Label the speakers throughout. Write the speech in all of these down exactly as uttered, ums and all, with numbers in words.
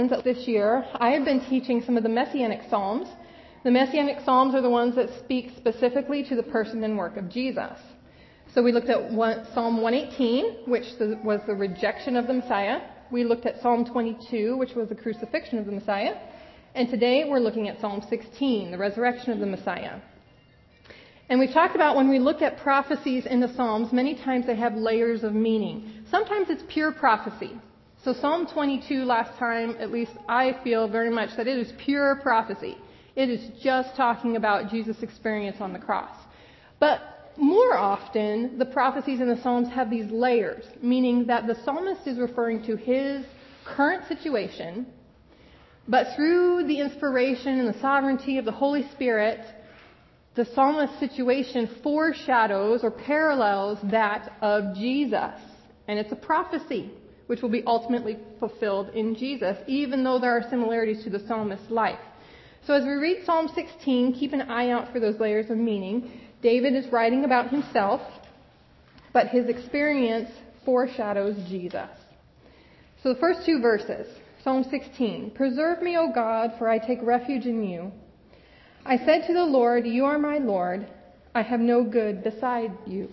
Speaker 1: This year, I have been teaching some of the Messianic Psalms. The Messianic Psalms are the ones that speak specifically to the person and work of Jesus. So we looked at one, Psalm one eighteen, which was the rejection of the Messiah. We looked at Psalm twenty-two, which was the crucifixion of the Messiah. And today we're looking at Psalm sixteen, the resurrection of the Messiah. And we've talked about when we look at prophecies in the Psalms, many times they have layers of meaning. Sometimes it's pure prophecy. So Psalm twenty-two last time, at least I feel very much that it is pure prophecy. It is just talking about Jesus' experience on the cross. But more often, the prophecies in the Psalms have these layers, meaning that the psalmist is referring to his current situation, but through the inspiration and the sovereignty of the Holy Spirit, the psalmist's situation foreshadows or parallels that of Jesus. And it's a prophecy, which will be ultimately fulfilled in Jesus, even though there are similarities to the psalmist's life. So as we read Psalm sixteen, keep an eye out for those layers of meaning. David is writing about himself, but his experience foreshadows Jesus. So the first two verses, Psalm sixteen, "Preserve me, O God, for I take refuge in you. I said to the Lord, you are my Lord. I have no good beside you."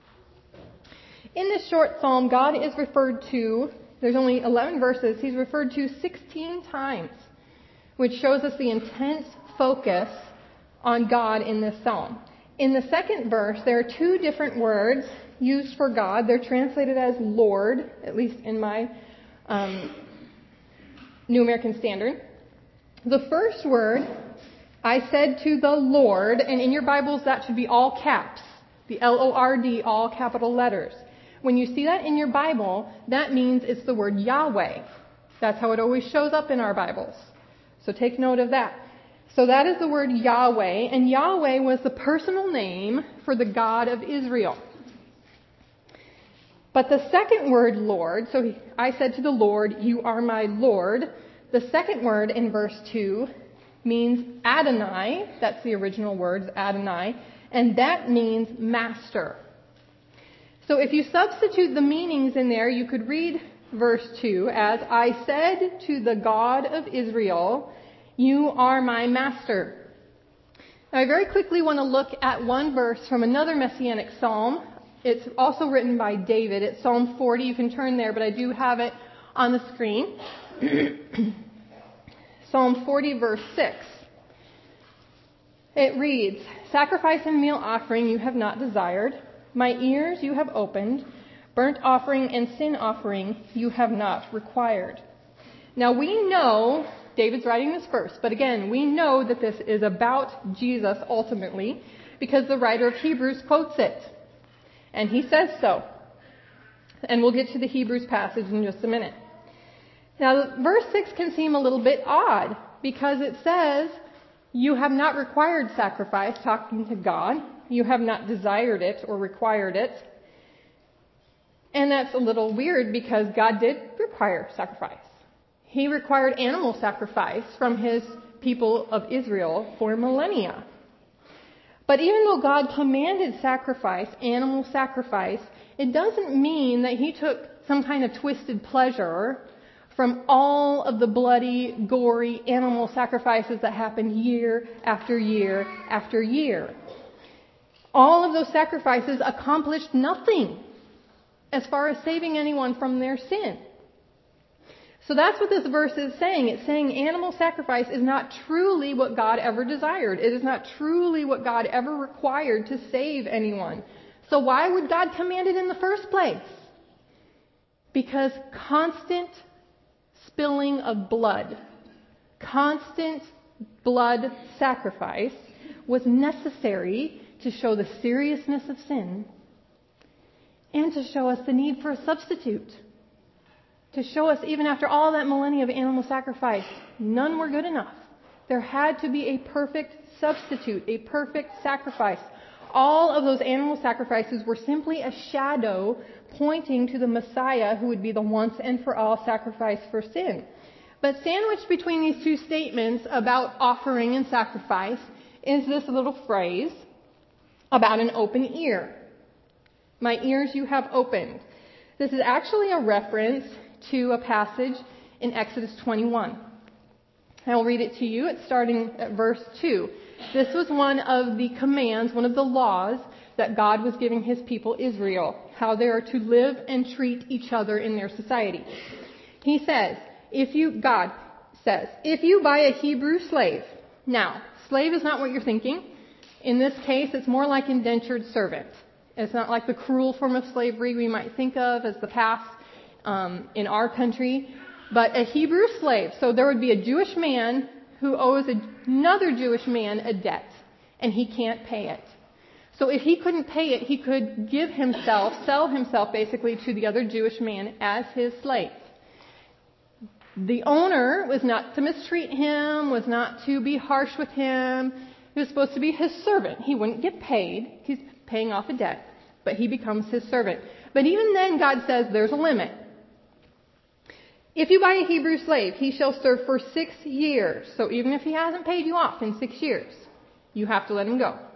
Speaker 1: In this short psalm, God is referred to, there's only eleven verses, he's referred to sixteen times, which shows us the intense focus on God in this psalm. In the second verse, there are two different words used for God. They're translated as Lord, at least in my um, New American Standard. The first word, I said to the Lord, and in your Bibles that should be all caps, the L O R D, all capital letters. When you see that in your Bible, that means it's the word Yahweh. That's how it always shows up in our Bibles. So take note of that. So that is the word Yahweh, and Yahweh was the personal name for the God of Israel. But the second word, Lord, so I said to the Lord, you are my Lord. The second word in verse two means Adonai. That's the original words, Adonai. And that means master. So if you substitute the meanings in there, you could read verse two as, I said to the God of Israel, you are my master. Now I very quickly want to look at one verse from another Messianic psalm. It's also written by David. It's Psalm forty. You can turn there, but I do have it on the screen. Psalm forty, verse six. It reads, sacrifice and meal offering you have not desired. My ears you have opened. Burnt offering and sin offering you have not required. Now we know, David's writing this first, but again, we know that this is about Jesus ultimately because the writer of Hebrews quotes it. And he says so. And we'll get to the Hebrews passage in just a minute. Now, verse six can seem a little bit odd because it says, you have not required sacrifice, talking to God. You have not desired it or required it. And that's a little weird because God did require sacrifice. He required animal sacrifice from his people of Israel for millennia. But even though God commanded sacrifice, animal sacrifice, it doesn't mean that he took some kind of twisted pleasure from all of the bloody, gory animal sacrifices that happened year after year after year. All of those sacrifices accomplished nothing as far as saving anyone from their sin. So that's what this verse is saying. It's saying animal sacrifice is not truly what God ever desired. It is not truly what God ever required to save anyone. So why would God command it in the first place? Because constant spilling of blood, constant blood sacrifice was necessary to show the seriousness of sin and to show us the need for a substitute. To show us, even after all that millennia of animal sacrifice, none were good enough. There had to be a perfect substitute, a perfect sacrifice. All of those animal sacrifices were simply a shadow pointing to the Messiah who would be the once and for all sacrifice for sin. But sandwiched between these two statements about offering and sacrifice is this little phrase about an open ear. My ears you have opened. This is actually a reference to a passage in Exodus twenty-one. I'll read it to you. It's starting at verse two. This was one of the commands, one of the laws that God was giving his people Israel, how they are to live and treat each other in their society. He says, if you, God says, if you buy a Hebrew slave, now, slave is not what you're thinking. In this case, it's more like indentured servant. It's not like the cruel form of slavery we might think of as the past um, in our country, but a Hebrew slave. So there would be a Jewish man who owes another Jewish man a debt, and he can't pay it. So if he couldn't pay it, he could give himself, sell himself basically to the other Jewish man as his slave. The owner was not to mistreat him, was not to be harsh with him. He was supposed to be his servant. He wouldn't get paid. He's paying off a debt, but he becomes his servant. But even then, God says there's a limit. If you buy a Hebrew slave, he shall serve for six years. So even if he hasn't paid you off in six years, you have to let him go.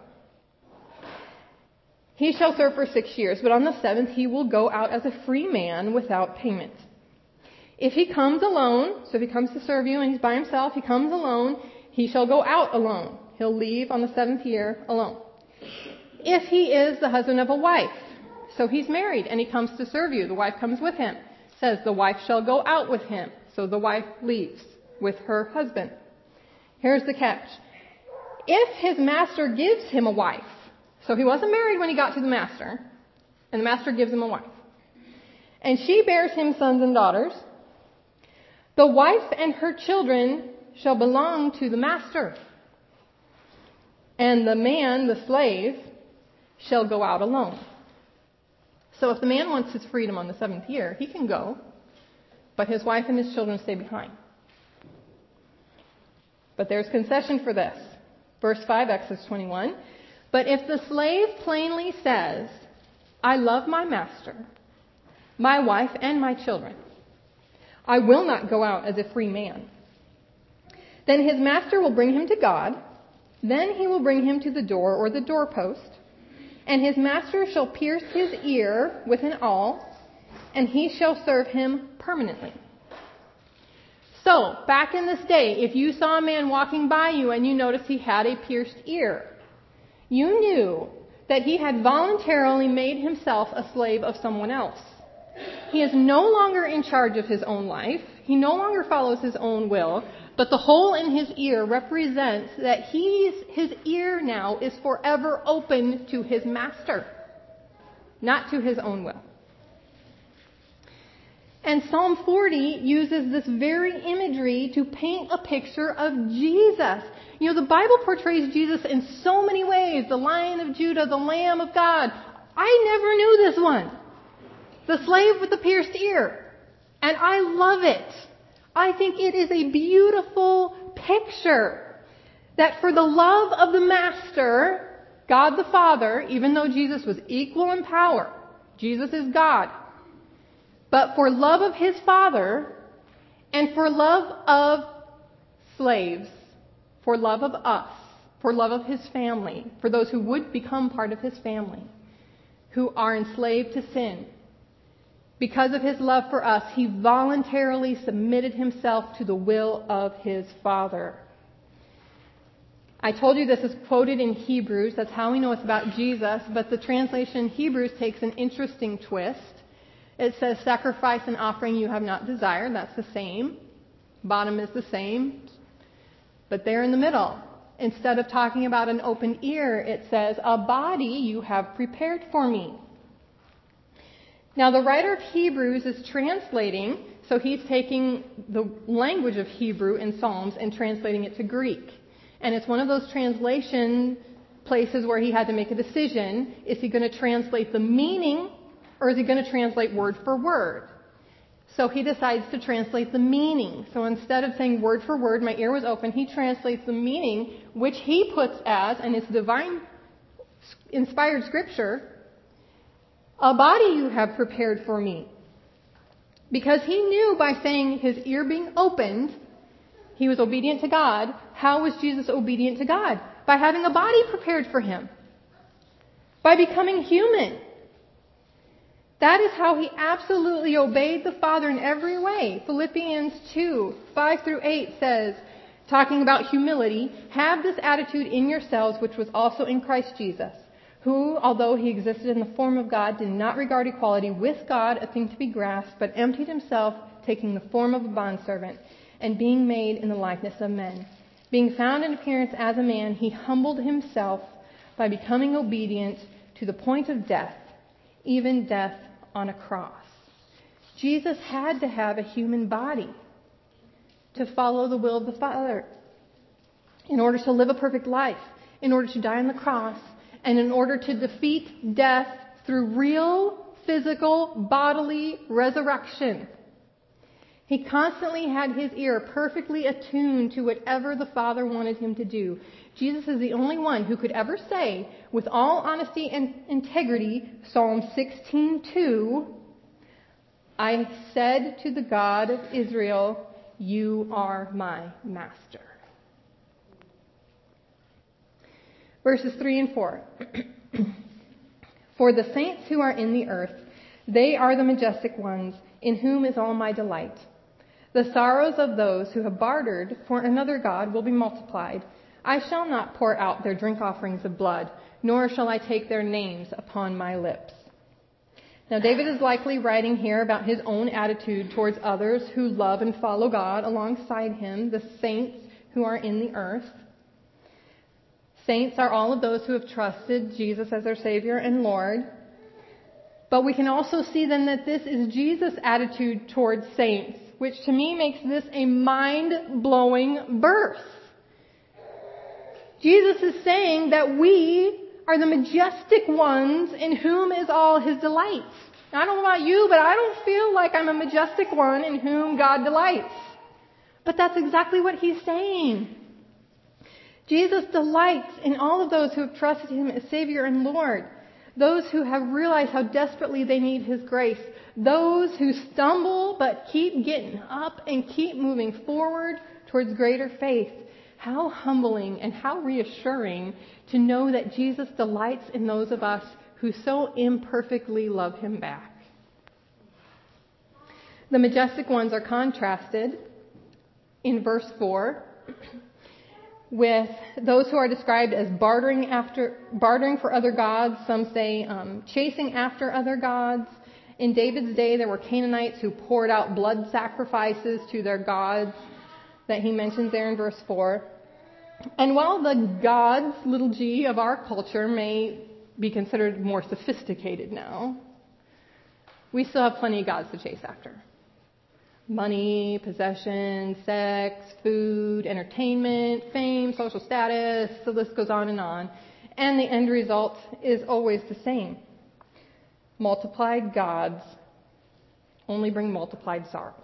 Speaker 1: He shall serve for six years, but on the seventh he will go out as a free man without payment. If he comes alone, so if he comes to serve you and he's by himself, he comes alone, he shall go out alone. He'll leave on the seventh year alone. If he is the husband of a wife, so he's married and he comes to serve you, the wife comes with him, says the wife shall go out with him, so the wife leaves with her husband. Here's the catch. If his master gives him a wife, so he wasn't married when he got to the master, and the master gives him a wife, and she bears him sons and daughters, the wife and her children shall belong to the master, and the man, the slave, shall go out alone. So if the man wants his freedom on the seventh year, he can go, but his wife and his children stay behind. But there's concession for this. Verse five, Exodus twenty-one. But if the slave plainly says, I love my master, my wife, and my children, I will not go out as a free man, then his master will bring him to God. Then he will bring him to the door or the doorpost, and his master shall pierce his ear with an awl, and he shall serve him permanently. So, back in this day, if you saw a man walking by you and you noticed he had a pierced ear, you knew that he had voluntarily made himself a slave of someone else. He is no longer in charge of his own life. He no longer follows his own will. But the hole in his ear represents that he's, his ear now is forever open to his master, not to his own will. And Psalm forty uses this very imagery to paint a picture of Jesus. You know, the Bible portrays Jesus in so many ways. The Lion of Judah, the Lamb of God. I never knew this one. The slave with the pierced ear. And I love it. I think it is a beautiful picture that for the love of the Master, God the Father, even though Jesus was equal in power, Jesus is God, but for love of his Father and for love of slaves, for love of us, for love of his family, for those who would become part of his family, who are enslaved to sin, because of his love for us, he voluntarily submitted himself to the will of his Father. I told you this is quoted in Hebrews. That's how we know it's about Jesus. But the translation in Hebrews takes an interesting twist. It says, sacrifice and offering you have not desired. That's the same. Bottom is the same. But there in the middle, instead of talking about an open ear, it says, a body you have prepared for me. Now, the writer of Hebrews is translating, so he's taking the language of Hebrew in Psalms and translating it to Greek. And it's one of those translation places where he had to make a decision. Is he going to translate the meaning, or is he going to translate word for word? So he decides to translate the meaning. So instead of saying word for word, my ear was open, he translates the meaning, which he puts as, and it's divine inspired scripture, a body you have prepared for me. Because he knew by saying his ear being opened, he was obedient to God. How was Jesus obedient to God? By having a body prepared for him. By becoming human. That is how he absolutely obeyed the Father in every way. Philippians two, five through eight says, talking about humility, have this attitude in yourselves, which was also in Christ Jesus, who, although he existed in the form of God, did not regard equality with God a thing to be grasped, but emptied himself, taking the form of a bondservant, and being made in the likeness of men. Being found in appearance as a man, he humbled himself by becoming obedient to the point of death, even death on a cross. Jesus had to have a human body to follow the will of the Father, in order to live a perfect life, in order to die on the cross, and in order to defeat death through real, physical, bodily resurrection. He constantly had his ear perfectly attuned to whatever the Father wanted him to do. Jesus is the only one who could ever say, with all honesty and integrity, Psalm sixteen two, I said to the God of Israel, you are my master. Verses three and four. For the saints who are in the earth, they are the majestic ones, in whom is all my delight. The sorrows of those who have bartered for another god will be multiplied. I shall not pour out their drink offerings of blood, nor shall I take their names upon my lips. Now, David is likely writing here about his own attitude towards others who love and follow God alongside him, the saints who are in the earth. Saints are all of those who have trusted Jesus as their Savior and Lord. But we can also see then that this is Jesus' attitude towards saints, which to me makes this a mind-blowing verse. Jesus is saying that we are the majestic ones in whom is all his delights. I don't know about you, but I don't feel like I'm a majestic one in whom God delights. But that's exactly what he's saying. Jesus delights in all of those who have trusted him as Savior and Lord. Those who have realized how desperately they need his grace. Those who stumble but keep getting up and keep moving forward towards greater faith. How humbling and how reassuring to know that Jesus delights in those of us who so imperfectly love him back. The majestic ones are contrasted in verse four with those who are described as bartering after, bartering for other gods. Some say um, chasing after other gods. In David's day, there were Canaanites who poured out blood sacrifices to their gods that he mentions there in verse four. And while the gods, little g, of our culture may be considered more sophisticated now, we still have plenty of gods to chase after. Money, possession, sex, food, entertainment, fame, social status, the list goes on and on. And the end result is always the same. Multiplied gods only bring multiplied sorrows.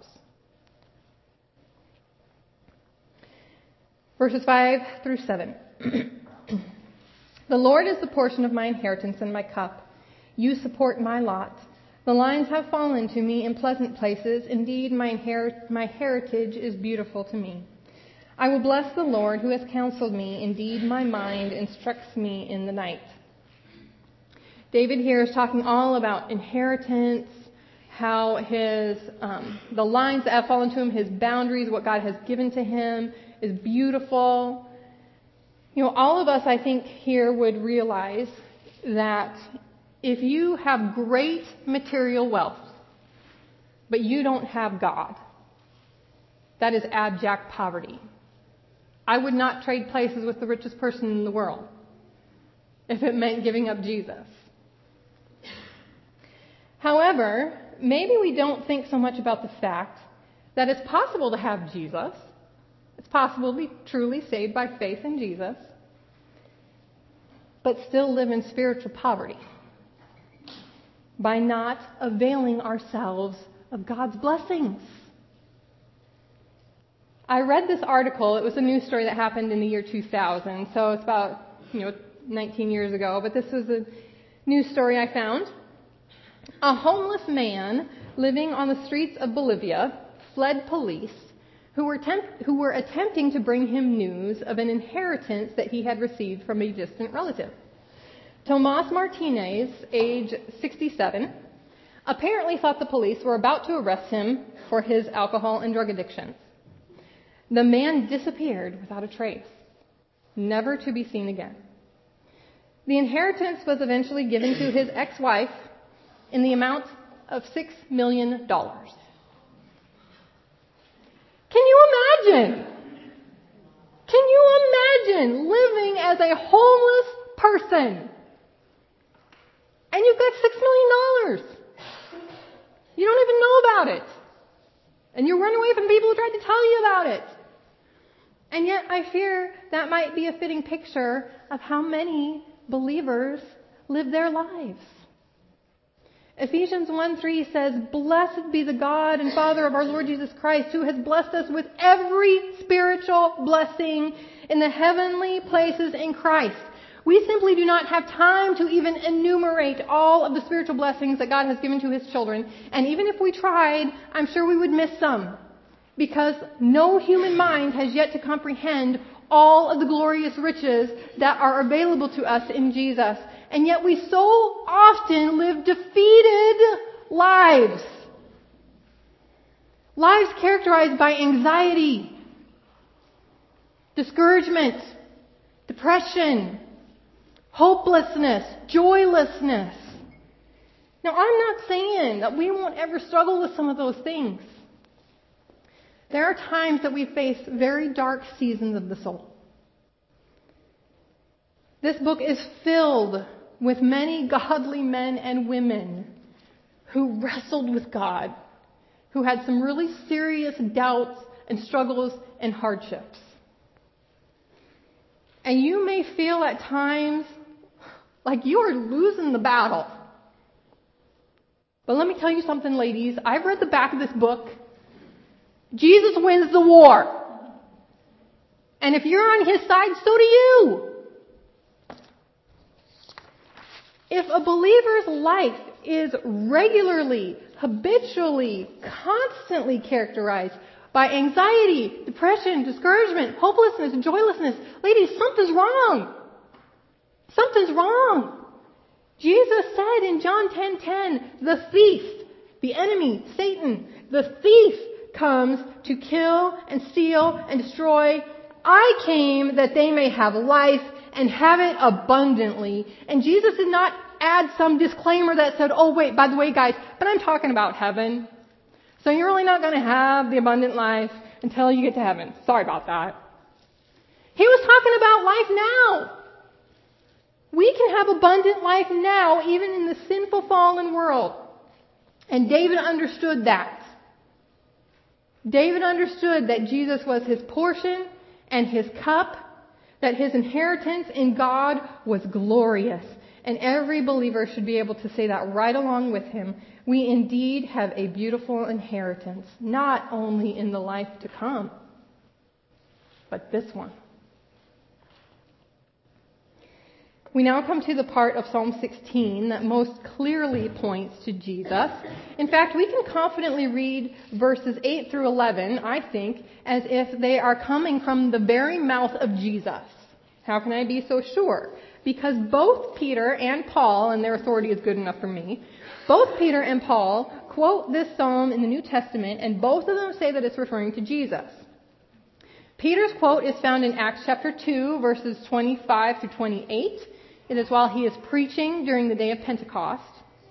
Speaker 1: Verses five through seven. The Lord is the portion of my inheritance and my cup. You support my lot. The lines have fallen to me in pleasant places. Indeed, my, inherit- my heritage is beautiful to me. I will bless the Lord who has counseled me. Indeed, my mind instructs me in the night. David here is talking all about inheritance, how his um, the lines that have fallen to him, his boundaries, what God has given to him is beautiful. You know, all of us, I think, here would realize that if you have great material wealth, but you don't have God, that is abject poverty. I would not trade places with the richest person in the world if it meant giving up Jesus. However, maybe we don't think so much about the fact that it's possible to have Jesus. It's possible to be truly saved by faith in Jesus, but still live in spiritual poverty by not availing ourselves of God's blessings. I read this article. It was a news story that happened in the year two thousand, so it's about, you know, nineteen years ago, but this was a news story I found. A homeless man living on the streets of Bolivia fled police who were, temp- who were attempting to bring him news of an inheritance that he had received from a distant relative. Tomas Martinez, age sixty-seven, apparently thought the police were about to arrest him for his alcohol and drug addictions. The man disappeared without a trace, never to be seen again. The inheritance was eventually given to his ex-wife in the amount of six million dollars. Can you imagine? Can you imagine living as a homeless person? And you've got six million dollars. You don't even know about it. And you run away from people who tried to tell you about it. And yet I fear that might be a fitting picture of how many believers live their lives. Ephesians one three says, "Blessed be the God and Father of our Lord Jesus Christ, who has blessed us with every spiritual blessing in the heavenly places in Christ." We simply do not have time to even enumerate all of the spiritual blessings that God has given to His children. And even if we tried, I'm sure we would miss some. Because no human mind has yet to comprehend all of the glorious riches that are available to us in Jesus. And yet we so often live defeated lives. Lives characterized by anxiety, discouragement, depression, hopelessness, joylessness. Now, I'm not saying that we won't ever struggle with some of those things. There are times that we face very dark seasons of the soul. This book is filled with many godly men and women who wrestled with God, who had some really serious doubts and struggles and hardships. And you may feel at times like you are losing the battle. But let me tell you something, ladies. I've read the back of this book. Jesus wins the war. And if you're on His side, so do you. If a believer's life is regularly, habitually, constantly characterized by anxiety, depression, discouragement, hopelessness, and joylessness, ladies, something's wrong. Something's wrong. Jesus said in John ten ten, the thief, the enemy, Satan, the thief comes to kill and steal and destroy. I came that they may have life and have it abundantly. And Jesus did not add some disclaimer that said, oh wait, by the way guys, but I'm talking about heaven. So you're really not going to have the abundant life until you get to heaven. Sorry about that. He was talking about life now. We can have abundant life now, even in the sinful, fallen world. And David understood that. David understood that Jesus was his portion and his cup, that his inheritance in God was glorious. And every believer should be able to say that right along with him. We indeed have a beautiful inheritance, not only in the life to come, but this one. We now come to the part of Psalm sixteen that most clearly points to Jesus. In fact, we can confidently read verses eight through eleven, I think, as if they are coming from the very mouth of Jesus. How can I be so sure? Because both Peter and Paul, and their authority is good enough for me, both Peter and Paul quote this psalm in the New Testament, and both of them say that it's referring to Jesus. Peter's quote is found in Acts chapter two, verses twenty-five through twenty-eight. It is while he is preaching during the day of Pentecost.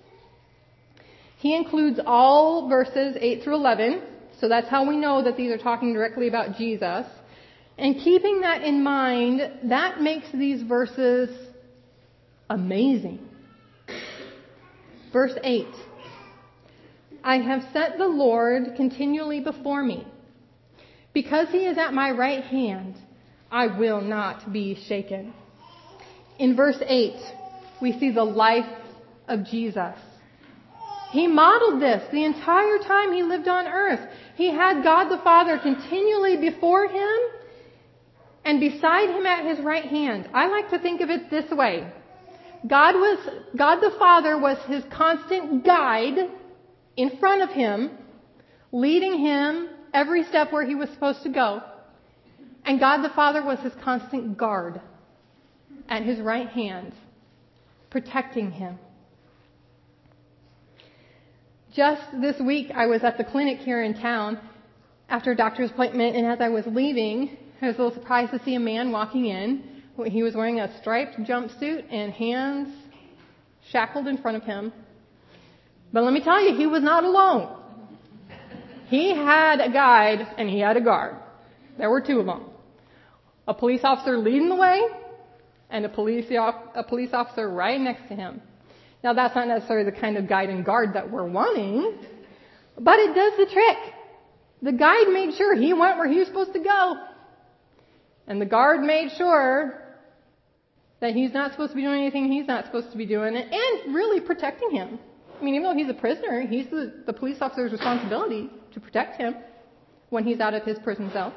Speaker 1: He includes all verses eight through eleven, so that's how we know that these are talking directly about Jesus. And keeping that in mind, that makes these verses amazing. Verse eight. I have set the Lord continually before me. Because He is at my right hand, I will not be shaken. In verse eight, we see the life of Jesus. He modeled this the entire time He lived on earth. He had God the Father continually before Him and beside Him at His right hand. I like to think of it this way. God was, God the Father was His constant guide in front of Him, leading Him every step where He was supposed to go. And God the Father was His constant guard at His right hand, protecting Him. Just this week, I was at the clinic here in town after a doctor's appointment, and as I was leaving, I was a little surprised to see a man walking in. He was wearing a striped jumpsuit and hands shackled in front of him. But let me tell you, he was not alone. He had a guide and he had a guard. There were two of them. A police officer leading the way and a police, a police officer right next to him. Now, that's not necessarily the kind of guide and guard that we're wanting, but it does the trick. The guide made sure he went where he was supposed to go. And the guard made sure that he's not supposed to be doing anything he's not supposed to be doing, and really protecting him. I mean, even though he's a prisoner, he's the, the police officer's responsibility to protect him when he's out of his prison cell.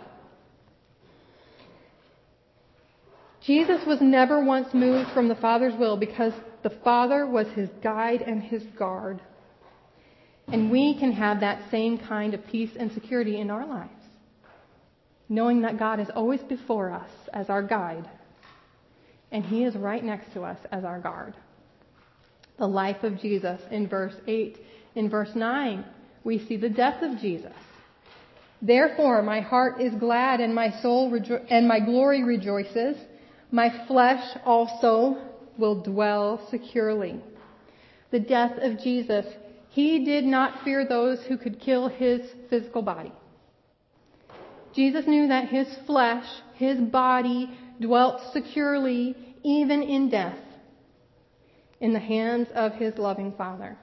Speaker 1: Jesus was never once moved from the Father's will because the Father was his guide and his guard. And we can have that same kind of peace and security in our lives, knowing that God is always before us as our guide, and he is right next to us as our guard. The life of Jesus in verse eight. In verse nine, we see the death of Jesus. Therefore, my heart is glad and my soul rejo- and my glory rejoices. My flesh also will dwell securely. The death of Jesus. He did not fear those who could kill his physical body. Jesus knew that his flesh, his body, dwelt securely even in death in the hands of his loving Father.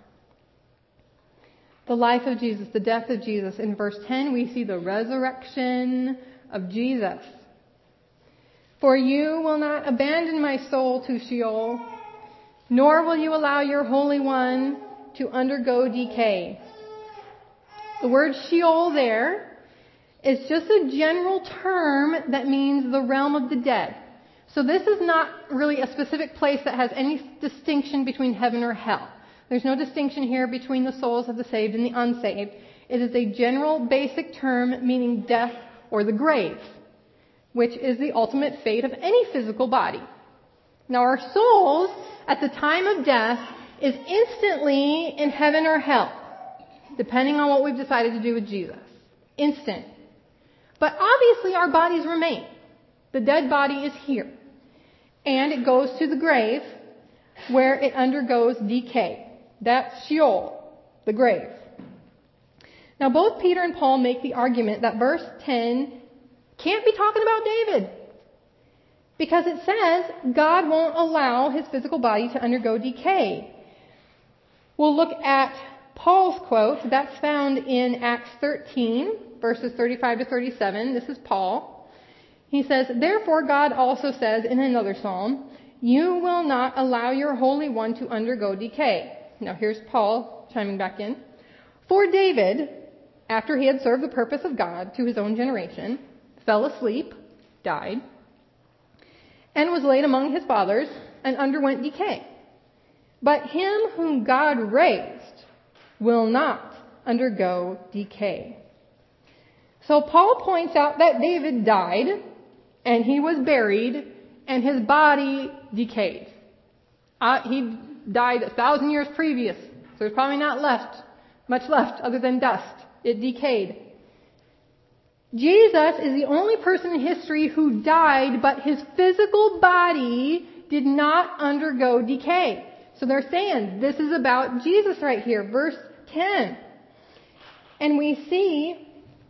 Speaker 1: The life of Jesus, the death of Jesus. In verse ten, we see the resurrection of Jesus. For you will not abandon my soul to Sheol, nor will you allow your Holy One to undergo decay. The word Sheol there is just a general term that means the realm of the dead. So this is not really a specific place that has any distinction between heaven or hell. There's no distinction here between the souls of the saved and the unsaved. It is a general basic term meaning death or the grave, which is the ultimate fate of any physical body. Now, our souls at the time of death is instantly in heaven or hell, depending on what we've decided to do with Jesus. Instant. But obviously our bodies remain. The dead body is here. And it goes to the grave where it undergoes decay. That's Sheol, the grave. Now, both Peter and Paul make the argument that verse ten can't be talking about David, because it says God won't allow his physical body to undergo decay. We'll look at Paul's quote. That's found in Acts thirteen, verses thirty-five to thirty-seven. This is Paul. He says, therefore God also says in another psalm, you will not allow your Holy One to undergo decay. Now here's Paul chiming back in. For David, after he had served the purpose of God to his own generation, fell asleep, died, and was laid among his fathers and underwent decay. But him whom God raised will not undergo decay. So Paul points out that David died, and he was buried, and his body decayed. Uh, he died a thousand years previous, so there's probably not left, much left other than dust. It decayed. Jesus is the only person in history who died, but his physical body did not undergo decay. So they're saying this is about Jesus right here, verse ten. And we see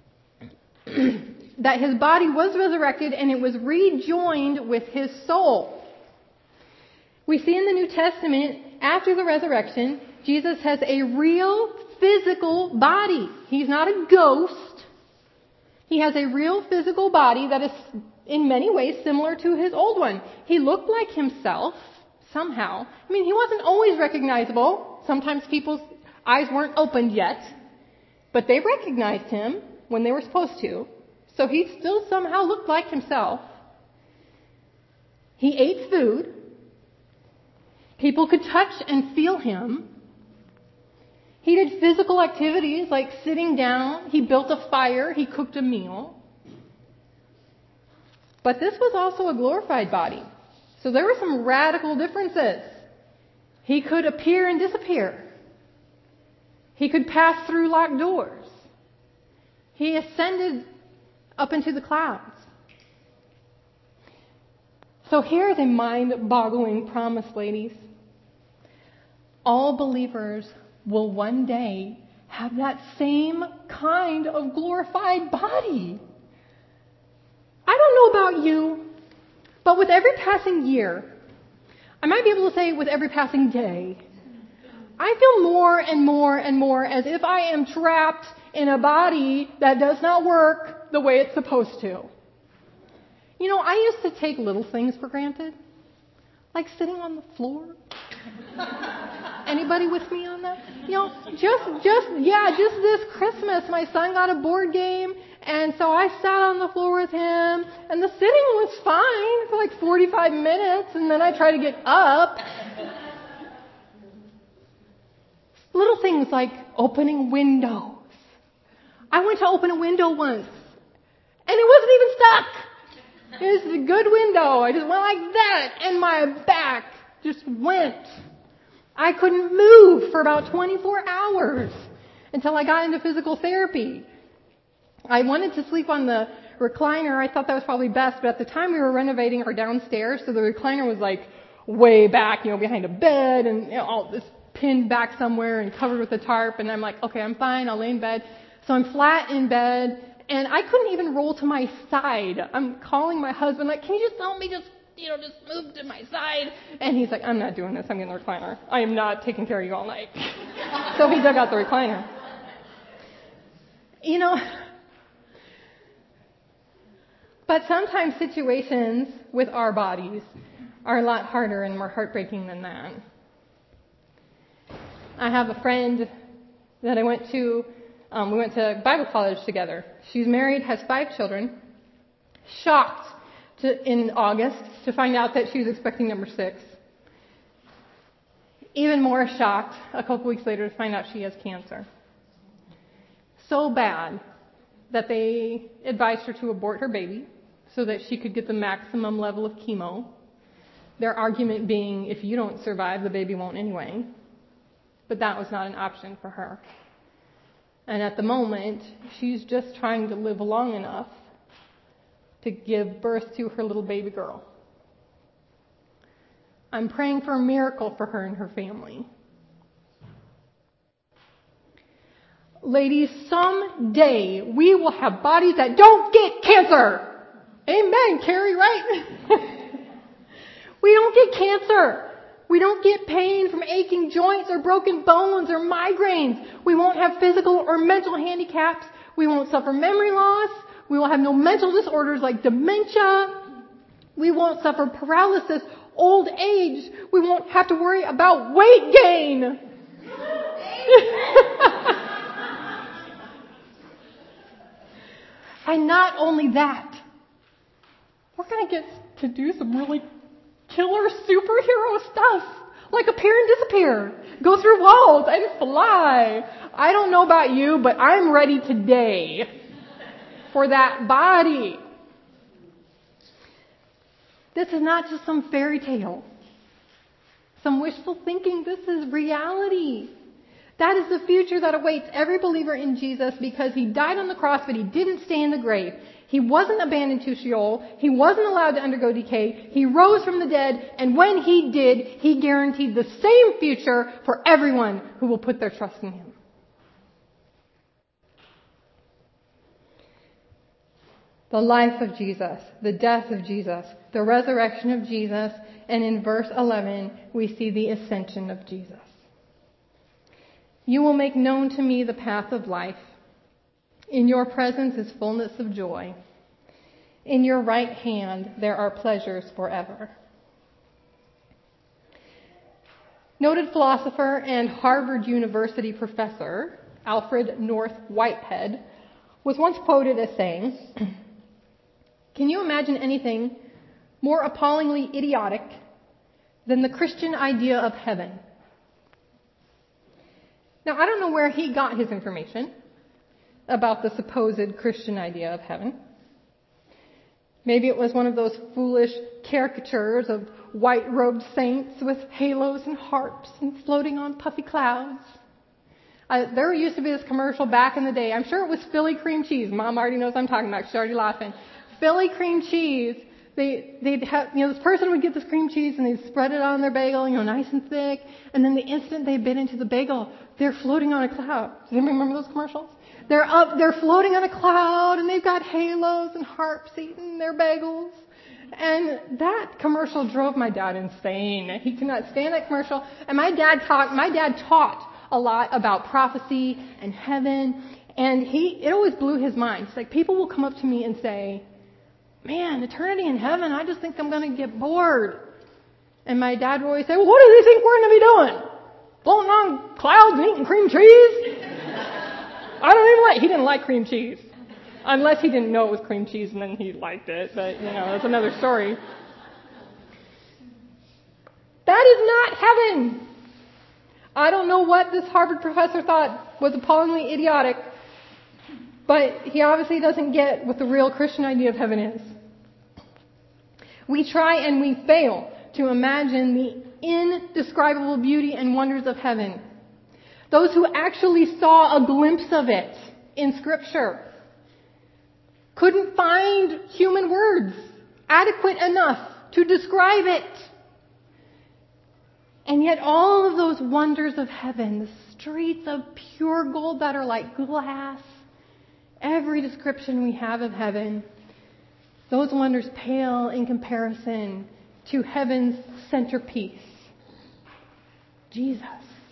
Speaker 1: that his body was resurrected and it was rejoined with his soul. We see in the New Testament, after the resurrection, Jesus has a real physical body. He's not a ghost. He has a real physical body that is in many ways similar to his old one. He looked like himself somehow. I mean, he wasn't always recognizable. Sometimes people's eyes weren't opened yet, but they recognized him when they were supposed to. So he still somehow looked like himself. He ate food. People could touch and feel him. He did physical activities like sitting down. He built a fire. He cooked a meal. But this was also a glorified body. So there were some radical differences. He could appear and disappear. He could pass through locked doors. He ascended up into the clouds. So here's a mind-boggling promise, ladies. All believers will one day have that same kind of glorified body. I don't know about you, but with every passing year, I might be able to say with every passing day, I feel more and more and more as if I am trapped in a body that does not work the way it's supposed to. You know, I used to take little things for granted, like sitting on the floor. Anybody with me on that? You know, just, just, yeah, just this Christmas, my son got a board game, and so I sat on the floor with him, and the sitting was fine for like forty-five minutes, and then I tried to get up. Little things like opening windows. I went to open a window once, and it wasn't even stuck. It was a good window. I just went like that, and my back just went. I couldn't move for about twenty-four hours until I got into physical therapy. I wanted to sleep on the recliner. I thought that was probably best, but at the time we were renovating our downstairs, so the recliner was like way back, you know, behind a bed, and you know, all this pinned back somewhere and covered with a tarp. And I'm like, okay, I'm fine. I'll lay in bed. So I'm flat in bed, and I couldn't even roll to my side. I'm calling my husband, like, can you just help me just, you know, just move to my side? And he's like, I'm not doing this. I'm getting the recliner. I am not taking care of you all night. So he dug out the recliner. You know, but sometimes situations with our bodies are a lot harder and more heartbreaking than that. I have a friend that I went to, um, we went to Bible college together. She's married, has five children. Shocked to, in August to find out that she was expecting number six. Even more shocked a couple weeks later to find out she has cancer. So bad that they advised her to abort her baby so that she could get the maximum level of chemo. Their argument being, if you don't survive, the baby won't anyway. But that was not an option for her. And at the moment, she's just trying to live long enough to give birth to her little baby girl. I'm praying for a miracle for her and her family. Ladies, someday we will have bodies that don't get cancer. Amen, Carrie, right? We don't get cancer. We don't get pain from aching joints or broken bones or migraines. We won't have physical or mental handicaps. We won't suffer memory loss. We will have no mental disorders like dementia. We won't suffer paralysis, old age. We won't have to worry about weight gain. And not only that, we're going to get to do some really killer superhero stuff, like appear and disappear, go through walls and fly. I don't know about you, but I'm ready today for that body. This is not just some fairy tale, some wishful thinking. This is reality. That is the future that awaits every believer in Jesus, because he died on the cross, but he didn't stay in the grave. He wasn't abandoned to Sheol. He wasn't allowed to undergo decay. He rose from the dead, and when he did, he guaranteed the same future for everyone who will put their trust in him. The life of Jesus, the death of Jesus, the resurrection of Jesus, and in verse eleven, we see the ascension of Jesus. You will make known to me the path of life. In your presence is fullness of joy. In your right hand there are pleasures forever. Noted philosopher and Harvard University professor Alfred North Whitehead was once quoted as saying, "Can you imagine anything more appallingly idiotic than the Christian idea of heaven?" Now, I don't know where he got his information about the supposed Christian idea of heaven. Maybe it was one of those foolish caricatures of white-robed saints with halos and harps and floating on puffy clouds. Uh, there used to be this commercial back in the day. I'm sure it was Philly cream cheese. Mom already knows what I'm talking about. She's already laughing. Philly cream cheese. They, they'd have, you know, this person would get this cream cheese and they'd spread it on their bagel, you know, nice and thick. And then the instant they bit into the bagel, they're floating on a cloud. Does anybody remember those commercials? They're up, they're floating on a cloud and they've got halos and harps eating their bagels. And that commercial drove my dad insane. He could not stand that commercial. And my dad taught, my dad taught a lot about prophecy and heaven. And he, it always blew his mind. It's like people will come up to me and say, man, eternity in heaven, I just think I'm going to get bored. And my dad would always say, well, what do they think we're going to be doing? Floating on clouds and eating cream cheese? I don't even like, he didn't like cream cheese. Unless he didn't know it was cream cheese and then he liked it. But, you know, that's another story. That is not heaven. I don't know what this Harvard professor thought was appallingly idiotic, but he obviously doesn't get what the real Christian idea of heaven is. We try and we fail to imagine the indescribable beauty and wonders of heaven. Those who actually saw a glimpse of it in Scripture couldn't find human words adequate enough to describe it. And yet all of those wonders of heaven, the streets of pure gold that are like glass, every description we have of heaven, those wonders pale in comparison to heaven's centerpiece, Jesus.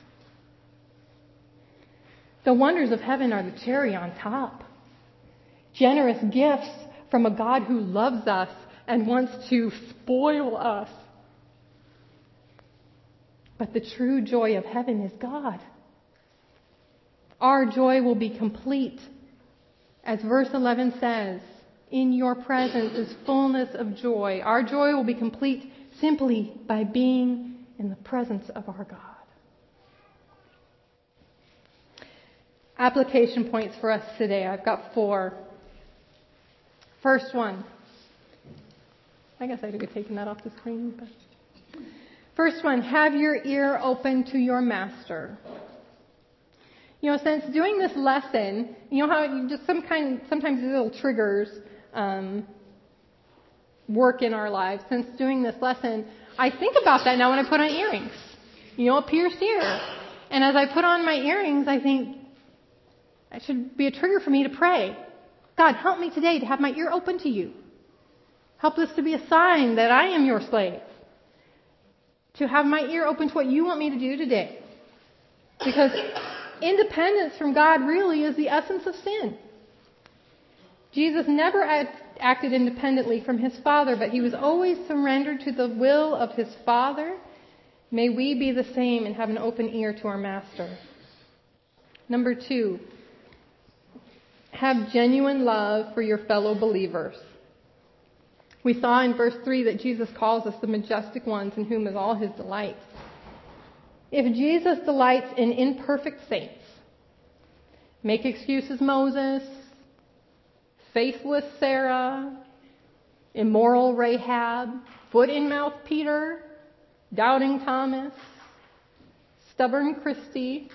Speaker 1: The wonders of heaven are the cherry on top. Generous gifts from a God who loves us and wants to spoil us. But the true joy of heaven is God. Our joy will be complete. As verse eleven says, in your presence is fullness of joy. Our joy will be complete simply by being in the presence of our God. Application points for us today. I've got four. First one. I guess I could have taken that off the screen. But. First one, have your ear open to your master. You know, since doing this lesson, you know how you just some kind, sometimes these little triggers um, work in our lives. Since doing this lesson, I think about that now when I put on earrings. You know, a pierced ear. And as I put on my earrings, I think that should be a trigger for me to pray. God, help me today to have my ear open to you. Help this to be a sign that I am your slave. To have my ear open to what you want me to do today. Because independence from God really is the essence of sin. Jesus never act, acted independently from his Father, but he was always surrendered to the will of his Father. May we be the same and have an open ear to our Master. Number two, have genuine love for your fellow believers. We saw in verse three that Jesus calls us the majestic ones in whom is all his delight. If Jesus delights in imperfect saints, make excuses Moses, faithless Sarah, immoral Rahab, foot in mouth Peter, doubting Thomas, stubborn Christy,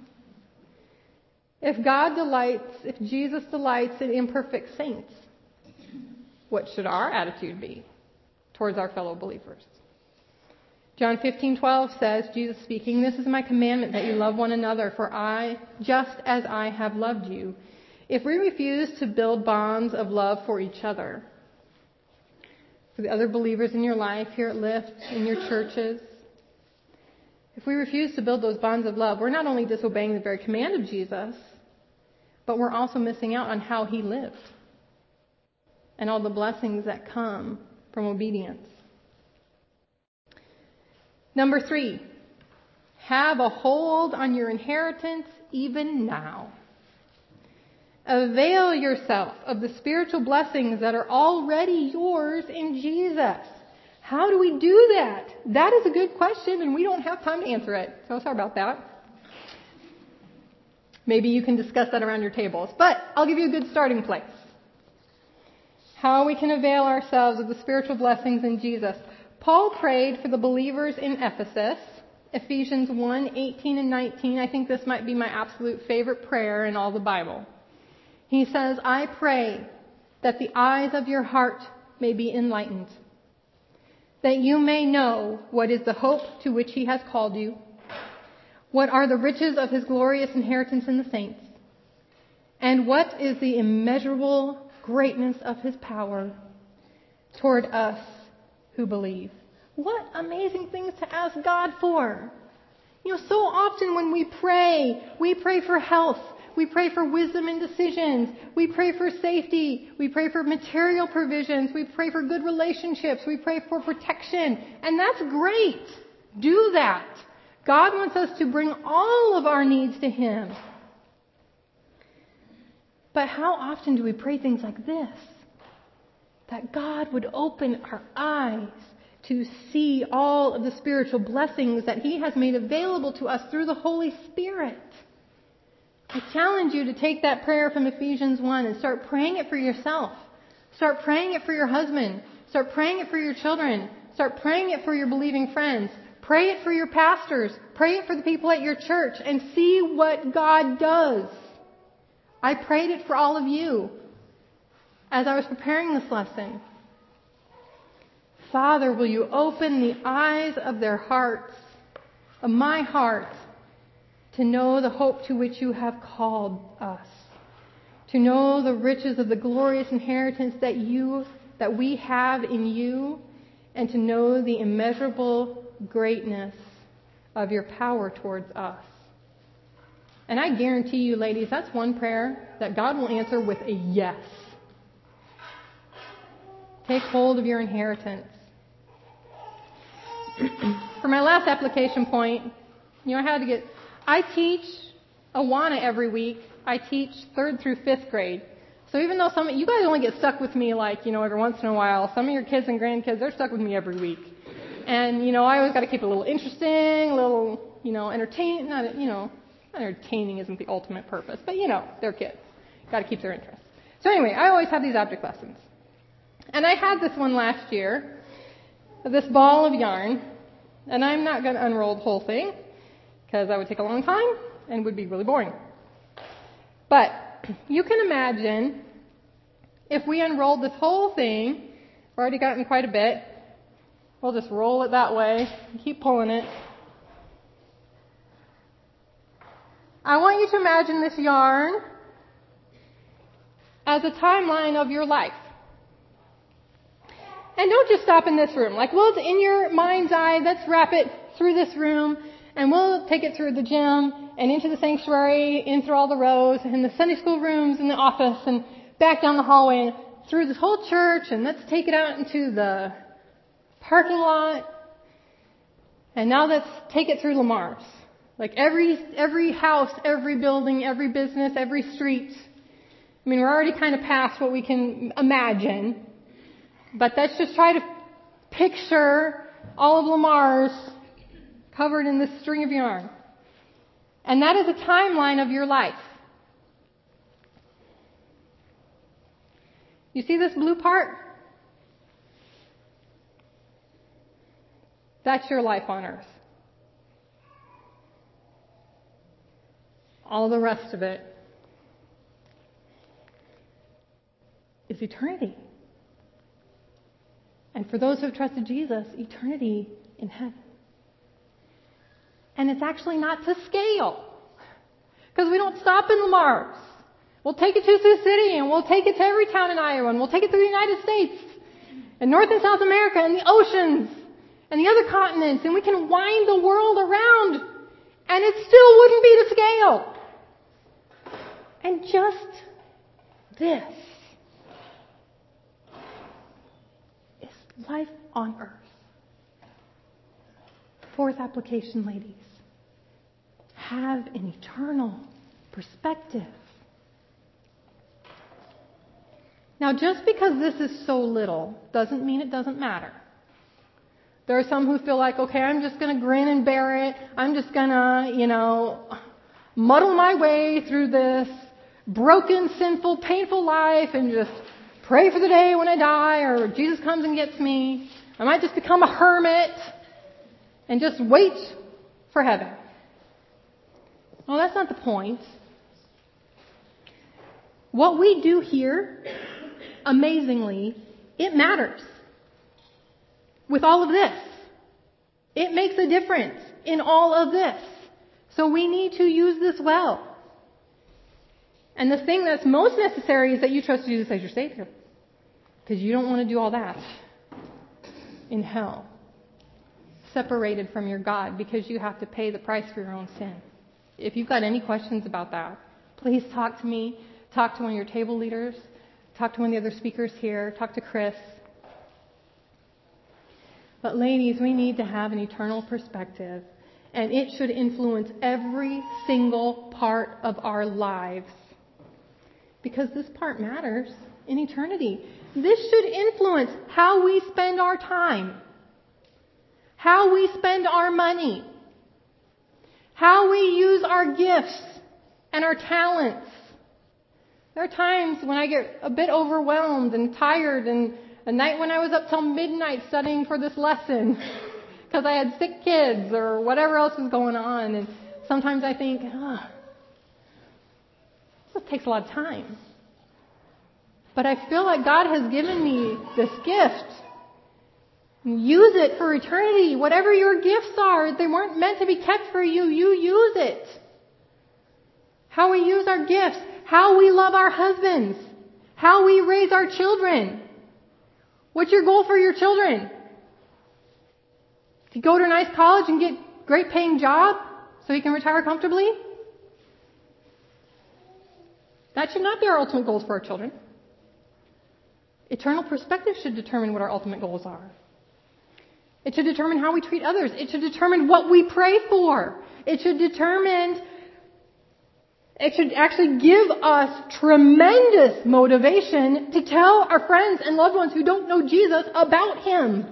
Speaker 1: if God delights, if Jesus delights in imperfect saints, what should our attitude be towards our fellow believers? John fifteen twelve says, Jesus speaking, this is my commandment that you love one another, for I, just as I have loved you. If we refuse to build bonds of love for each other, for the other believers in your life, here at Lift, in your churches, if we refuse to build those bonds of love, we're not only disobeying the very command of Jesus, but we're also missing out on how he lived and all the blessings that come from obedience. Number three, have a hold on your inheritance even now. Avail yourself of the spiritual blessings that are already yours in Jesus. How do we do that? That is a good question, and we don't have time to answer it. So sorry about that. Maybe you can discuss that around your tables. But I'll give you a good starting place. How we can avail ourselves of the spiritual blessings in Jesus. Paul prayed for the believers in Ephesus, Ephesians one, eighteen and nineteen. I think this might be my absolute favorite prayer in all the Bible. He says, I pray that the eyes of your heart may be enlightened, that you may know what is the hope to which he has called you, what are the riches of his glorious inheritance in the saints, and what is the immeasurable greatness of his power toward us who believe. What amazing things to ask God for. You know, so often when we pray, we pray for health. We pray for wisdom in decisions. We pray for safety. We pray for material provisions. We pray for good relationships. We pray for protection. And that's great. Do that. God wants us to bring all of our needs to him. But how often do we pray things like this? That God would open our eyes to see all of the spiritual blessings that he has made available to us through the Holy Spirit. I challenge you to take that prayer from Ephesians one and start praying it for yourself. Start praying it for your husband. Start praying it for your children. Start praying it for your believing friends. Pray it for your pastors. Pray it for the people at your church and see what God does. I prayed it for all of you as I was preparing this lesson. Father, will you open the eyes of their hearts, of my heart, to know the hope to which you have called us, to know the riches of the glorious inheritance that you, that we have in you, and to know the immeasurable greatness of your power towards us. And I guarantee you, ladies, that's one prayer that God will answer with a yes. Take hold of your inheritance. For my last application point, you know, I had to get, I teach Awana every week. I teach third through fifth grade. So even though some of you guys only get stuck with me like, you know, every once in a while, some of your kids and grandkids, they're stuck with me every week. And, you know, I always got to keep it a little interesting, a little, you know, entertaining, not, you know, entertaining isn't the ultimate purpose, but, you know, they're kids. Got to keep their interest. So anyway, I always have these object lessons. And I had this one last year, this ball of yarn, and I'm not going to unroll the whole thing because that would take a long time and would be really boring. But you can imagine if we unrolled this whole thing, we've already gotten quite a bit, we'll just roll it that way and keep pulling it. I want you to imagine this yarn as a timeline of your life. And don't just stop in this room. Like, well, it's in your mind's eye. Let's wrap it through this room, and we'll take it through the gym and into the sanctuary, in through all the rows, and the Sunday school rooms, and the office, and back down the hallway, and through this whole church, and let's take it out into the parking lot. And now let's take it through Lamar's. Like every every house, every building, every business, every street. I mean, we're already kind of past what we can imagine. But let's just try to picture all of Lamar's covered in this string of yarn. And that is a timeline of your life. You see this blue part? That's your life on earth. All the rest of it is eternity. And for those who have trusted Jesus, eternity in heaven. And it's actually not to scale. Because we don't stop in Lamar's. We'll take it to Sioux City, and we'll take it to every town in Iowa, and we'll take it to the United States, and North and South America, and the oceans, and the other continents, and we can wind the world around, and it still wouldn't be to scale. And just this is life on earth. Fourth application, ladies. Have an eternal perspective. Now, just because this is so little doesn't mean it doesn't matter. There are some who feel like, okay, I'm just going to grin and bear it. I'm just going to, you know, muddle my way through this broken, sinful, painful life and just pray for the day when I die or Jesus comes and gets me. I might just become a hermit and just wait for heaven. Well, that's not the point. What we do here, amazingly, it matters. With all of this, it makes a difference in all of this. So we need to use this well. And the thing that's most necessary is that you trust Jesus as your Savior. Because you don't want to do all that in hell, separated from your God, because you have to pay the price for your own sin. If you've got any questions about that, please talk to me. Talk to one of your table leaders. Talk to one of the other speakers here. Talk to Chris. But ladies, we need to have an eternal perspective, and it should influence every single part of our lives. Because this part matters in eternity. This should influence how we spend our time, how we spend our money, how we use our gifts and our talents. There are times when I get a bit overwhelmed and tired, and a night when I was up till midnight studying for this lesson because I had sick kids or whatever else was going on. And sometimes I think, oh, this takes a lot of time. But I feel like God has given me this gift. Use it for eternity. Whatever your gifts are, they weren't meant to be kept for you. You use it. How we use our gifts. How we love our husbands. How we raise our children. What's your goal for your children? To go to a nice college and get a great paying job so you can retire comfortably? That should not be our ultimate goals for our children. Eternal perspective should determine what our ultimate goals are. It should determine how we treat others. It should determine what we pray for. It should determine, it should actually give us tremendous motivation to tell our friends and loved ones who don't know Jesus about Him.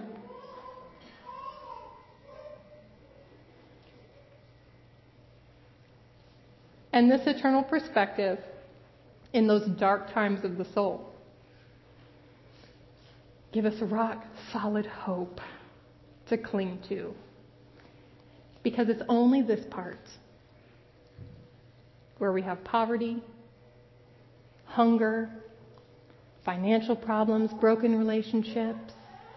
Speaker 1: And this eternal perspective in those dark times of the soul give us rock solid hope to cling to. Because it's only this part where we have poverty, hunger, financial problems, broken relationships,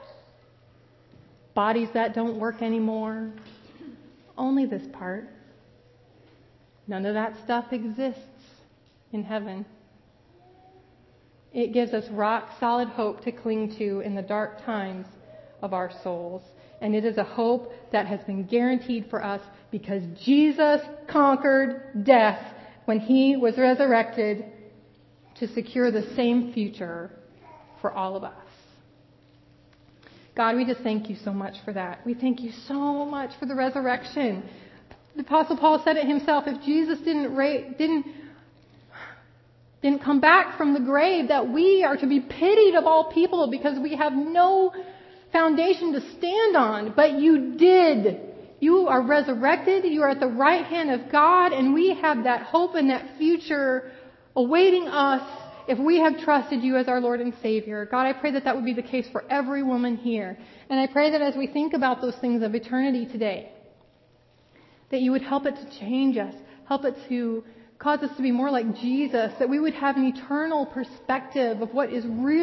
Speaker 1: bodies that don't work anymore. Only this part. None of that stuff exists in heaven. It gives us rock solid hope to cling to in the dark times of our souls. And it is a hope that has been guaranteed for us because Jesus conquered death when He was resurrected to secure the same future for all of us. God, we just thank You so much for that. We thank You so much for the resurrection. The Apostle Paul said it himself. If Jesus didn't ra- didn't didn't come back from the grave, that we are to be pitied of all people because we have no foundation to stand on. But You did. You are resurrected. You are at the right hand of God, and we have that hope and that future awaiting us if we have trusted You as our Lord and Savior. God, I pray that that would be the case for every woman here. And I pray that as we think about those things of eternity today, that You would help it to change us, help it to cause us to be more like Jesus, that we would have an eternal perspective of what is real.